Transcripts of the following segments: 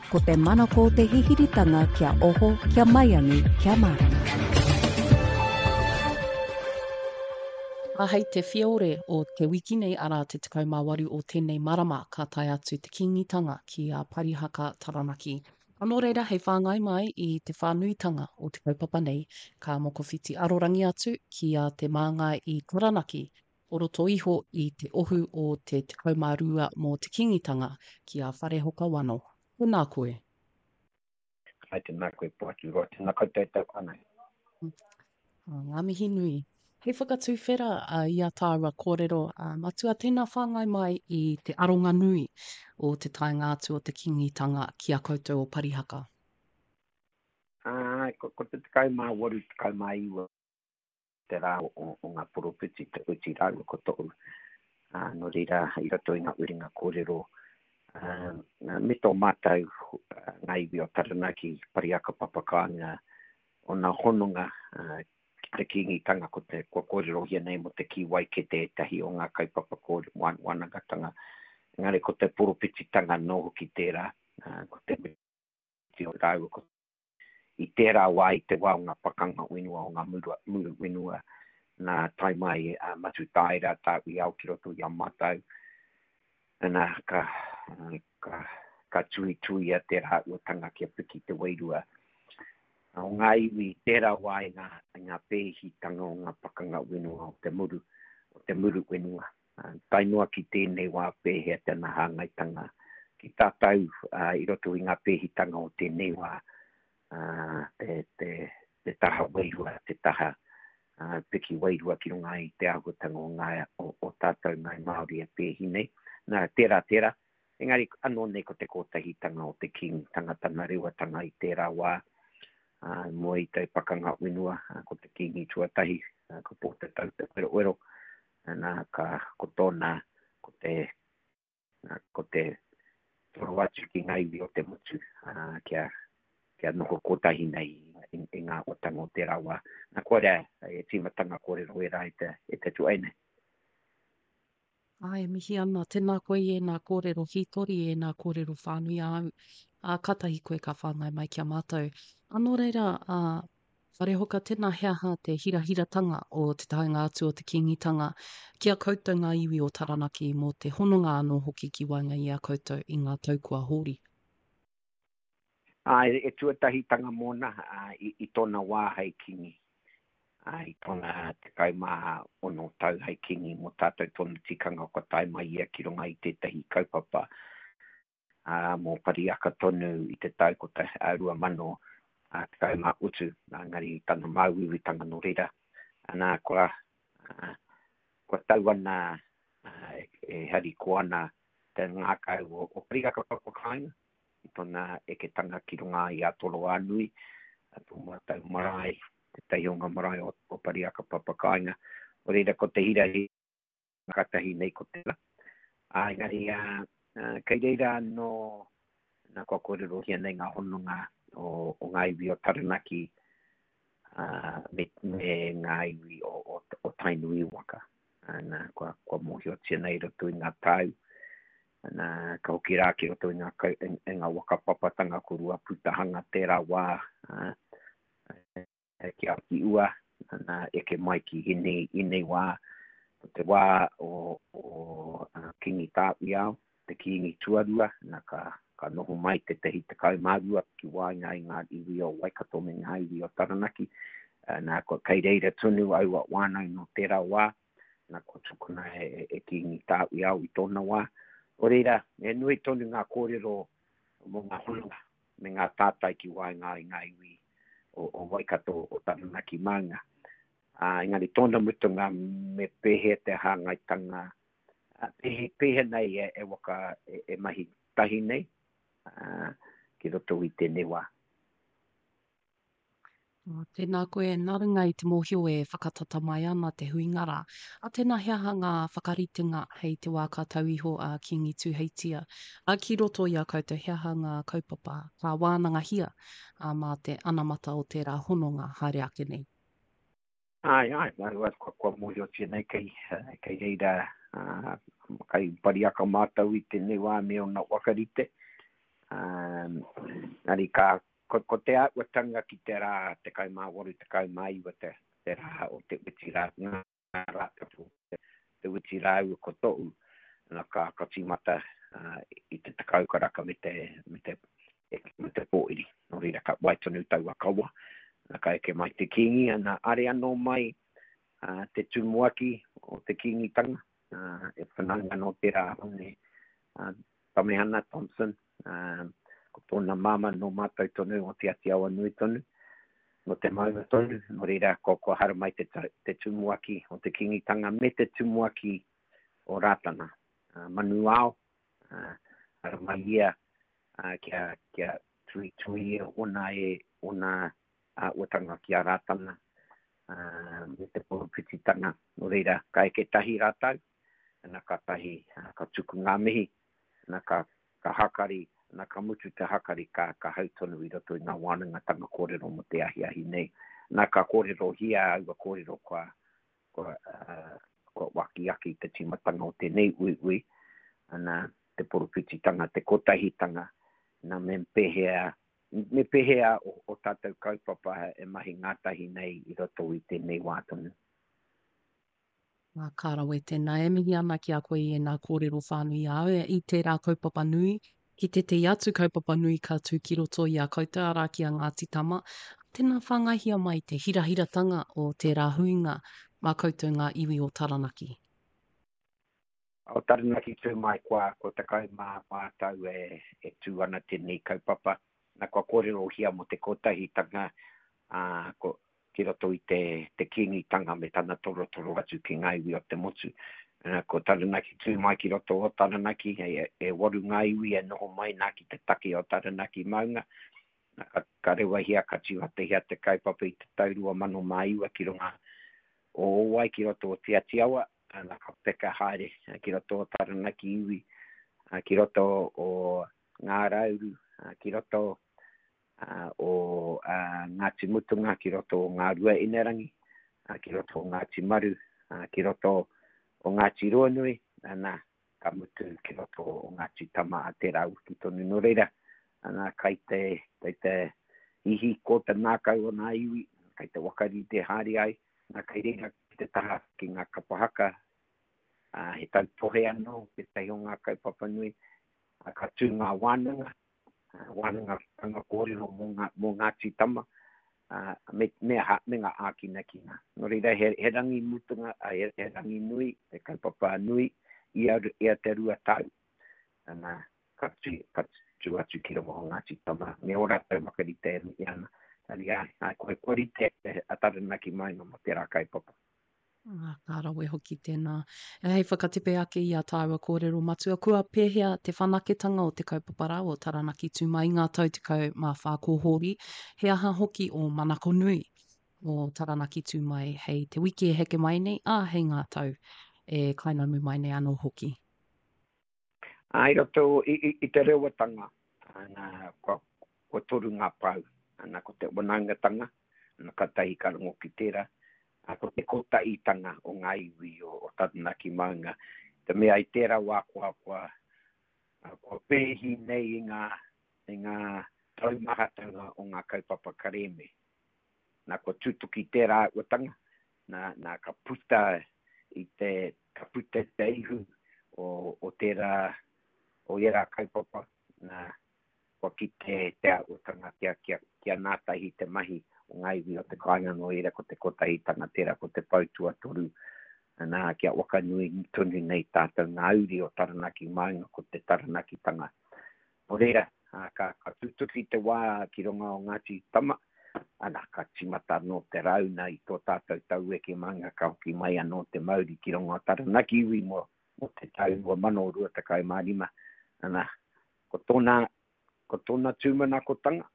ko te manako o te hihiritanga kia oho, kia maiangi, kia marama. Hei te whiaore o te wiki nei ara te 18 o tēnei marama ka tae atu te kingitanga ki a Parihaka Taranaki. Anō reira, hei whāngai mai i te whānuitanga o te kaupapa nei, ka mokowhiti arorangi atu ki a te māngai i Taranaki, o roto iho i te ohu o te 12 mō te kingitanga ki a Wharehoka Wano. Tēnā koe. Ai tēnā koe pōtu ro, tēnā koe tētau anai. Ngā mihi nui. Hei whakatūwhera i a tāua kōrero, matua tēnā whāngai mai i te aronga nui o te taenga atu o te kingitanga ki a koutou o Parihaka. Ko te tekau mā waru, tekau mā iwa, te rā o ngā poropiti, te uti rāu ko tōu. No reira, i rato i ngā uringa kōrero, me tō mātau ngā iwi o Taranaki, Parihaka Papakāinga, o ngā hononga, te kingitanga ko te kōrero hia nei mo te kiwai ke te tahi o ngā kaupapa kōrero wanagatanga. Engari ko te poropititanga noho ki tērā, ko te miti o rau, i tērā wā i te wā o ngā pakanga whenua o ngā muru whenua nā tai mai matu tāira tāu i au ki roto i a mātau. Nā ka tui a tērā uatanga kia piki te wairua. O ngā iwi tērā wā i ngā pēhitanga o ngā pakanga whenua o te muru whenua. Tainua ki tēnei wā pēhea tēnā hāngaitanga. Ki tātou i roto i ngā pēhitanga o tēnei wā te taha wairua, te taha piki wairua ki runga i te ahutanga o tātou ngai Māori e pēhi nei. Nā tērā, engari anō nei ko te kōtahitanga o te king tanga rewatanga i tērā wā. Mo i te pakanga whenua, ko te kingi tuatahi, ko pōta tau te wero, ko tōna, ko te toroatu ki ngaiwi o te mutu, kia noko kotahi nei i ngā otanga o te rawa. Nā kore, e timatanga kore roera e te tuaine. Ai, mihi ana, tēnā koe e nā kōrero hitori e nā kōrero whānui au. Katahi koe ka whāngai mai kia mātou. Anō reira, Wharehoka, tēnā heaha te hirahiratanga o te taenga atu o te kingitanga kia koutou ngā iwi o Taranaki mō te hononga anō hoki ki wainga i a koutou i ngā taukua hōri. E tuatahitanga mōna i tōna wā hei kingi. I tōna te kaumā ono tau hei kingi mo tātou tōna tikanga o ka taima ia ki runga i tētahi kaupapa. Mō Parihaka tonu i te tau ko te aurua mano te kaumā utu, ngari tana mauiwitanga no reira. Nā kua tau ana e hari ko ana te ngākau o Parihaka Papakāinga. I tōna eketanga ki runga i a tolo anui, tō mātau marae, te taihonga marae o Parihaka Papakāinga. O reira ko te hirahi, katahi nei ko tēra. Engari, kei reira no nā kua kōrero hia nei ngā hononga o ngā iwi o Taranaki me ngā iwi o Tainui waka. Nā kua mohio tia nei roto i ngā tau. Nā ka hoki rā ki roto i ngā waka papatanga ko rua putahanga tērā wā ki aki ua, nā eke mai ki inei wā, te wā o kingi tāpi au, te kingi tuarua, nā ka noho mai te tehi te kaumārua ki wā ngā iwi o Waikato me ngā iwi o Taranaki, nā kua kei reira tunu au a wānau no tērā wā, nā kua tukuna e kingi tāpi au i tōna wā. O reira, e nui tonu ngā kōrero mo ngā hononga, me ngā tātai ki wā ngā iwi o Waikato o Taranaki maunga. Engari tōna mutunga me pehe te hāngaitanga, pehe nei e waka e mahi tahi nei, ki roto i tēnei wā. Tēnā koe, nā runga i te mōhio e whakatata mai ana te huingara. A tēnā heaha ngā whakaritenga hei te wā ka tau iho a Kingi Tuheitia. Ki roto i a koutou heaha ngā kaupapa, ka wānanga hia mā te anamata o tērā hononga haere ake nei. Ai, kua mōhio tēnei kei reira, kei Parihaka mātau i tēnei wā me o nā wakarite. Nari ko te atwatanga ki te rā te kaimāwaru te kaimaiwa te rā o te witi rā ngā rā te witi rā ua kotou na ka timata I te takaukaraka me te pōiri. No reira ka waitonu tau a kaua. Na ka eke mai te kingi ana are anō mai te tumuaki o te kingitanga. E whananga no te rā hone Tamehana Thompson. Ko tōna mama no mātou tonu o te atiawa nui tonu. No te maua tonu. No reira ko hara mai te tumuaki o te kingitanga me te tumuaki o rātana. Manu ao. Hara mai ia kia tui ona watanga ki a rātana. Me te porupititanga. No reira ka eke tahi rātau. Na ka tahi ka tuku ngā mihi. Na ka hakari. Na ka mutu te hakari ka hautonu I roto I ngā wānanga tanga kōrero mo te ahi nei. Na ka kōrero hia aua kōrero kua waki aki te timatanga o te nei ui. Ana te porupititanga, te kotahitanga. Na me pehea o tātou kaupapa e mahi ngātahi nei I roto I te nei wātonu. Ngā kārawe tēnā. E mihi ana ki a koe I nā kōrero whānui au I te rā kaupapa nui. Ki te atu kaupapa nui ka tū ki roto I a koutou arā ki a Ngāti Tama. Tēnā whangahia mai te hirahiratanga o te rā huinga mā koutou ngā iwi o Taranaki. O Taranaki tū mai ko te kai mā mātau e tū ana tēnei kaupapa. Na kua kōrero hia mo te kotahitanga ki roto I te kingitanga me tana toro atu ki ngā iwi o te motu. Ko Taranaki tū mai ki roto o Taranaki e waru ngā iwi e noho mai nā ki te take o Taranaki maunga. Ka rewa hia ka tiwate hia te kaupapa I te taurua mano maiwa ki ronga o owai ki roto o te atiawa. Na ka peka haere ki roto o Taranaki iwi. Ki roto o ngā rauru. Ki roto o Ngāti Mutunga. Ki roto o ngā rua inerangi. Ki roto o Ngāti Maru. Ki roto o Ngāti Ruanui, ana ka mutu ki roto o Ngāti Tama a te rau ki tonu no reira. Ana kai te ihi ko te nākau o ngā iwi, kai te wakari te haere ai, na kai reira ki te taha ki ngā kapahaka, he tau pohe anō, ki te o ngā kaupapa nui, ka tū ngā wānanga anga kōrero mō Ngāti Tama, me ngā ākina kina. No reira he rangi mutunga, he rangi nui, he kaupapa nui, ia te rua tau. Ana ka tū atu ki rongo o Ngāti Tama. Me ora tau makarite e mi ana. Tari koe korite a Taranaki mai no mo te rā kaupapa. Ngā kārawe hoki tēnā. E hei whakatepe ake I a tāua kōrero matua. Kua pēhea te whanaketanga o te kaupapa rau o Taranaki tū mai ngā tautikau mā whākohori. He aha hoki o Manako Nui o Taranaki tū mai. Hei te wiki e heke mai nei, hei ngā tau e kainamu mai nei anō hoki. I roto I te rewatanga. Ko toru ngā pau. Ana ko te wanangatanga. Ana ka tahi ka rongo ki tērā. Ko te kotaitanga o ngā iwi o Taranaki maunga. Te mea I tērā wā kua pēhi nei I ngā taumahatanga o ngā kaupapa kareme. Nā ko tūtuki tērā watanga. Nā ka puta I te ihu o tērā o era kaupapa. Nā ko ki te watanga kia nātahi te mahi. O ngā iwi o te kāinga no ira ko te kotahitanga tērā ko te pautua toru. Nā kia waka nui tonu nei tātou ngā uri o Taranaki maunga ko te Taranaki tanga. O reira, ka tutuki te wā ki ronga o Ngāti Tama. Ana ka timata no te rauna I tō tātou tau eke maunga ka hoki mai anō te mauri ki ronga o Taranaki iwi mo te tau mano rua te kai marima. Ana, ko tōna tūmana ko tanga.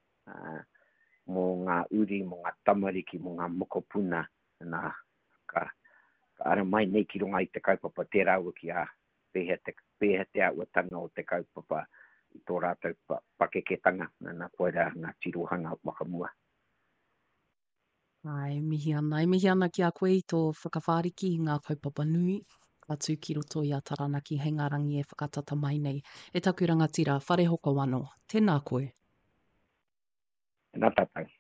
Mō ngā uri, mō ngā tamariki, mō ngā mokopuna, nā ka ara mai nei ki ronga I te kaupapa tērā ua ki a pēhea te awatanga o te kaupapa I tō rātou pakeketanga, nā koera ngā tirohanga wakamua. Ai, mihi ana ki a koe I tō whakawhāriki I ngā kaupapa nui. atu ki roto i a Taranaki, hei ngā rangi e whakatata mai nei. E taku rangatira, whare hoko wano. Tēnā koe. Nā tātou.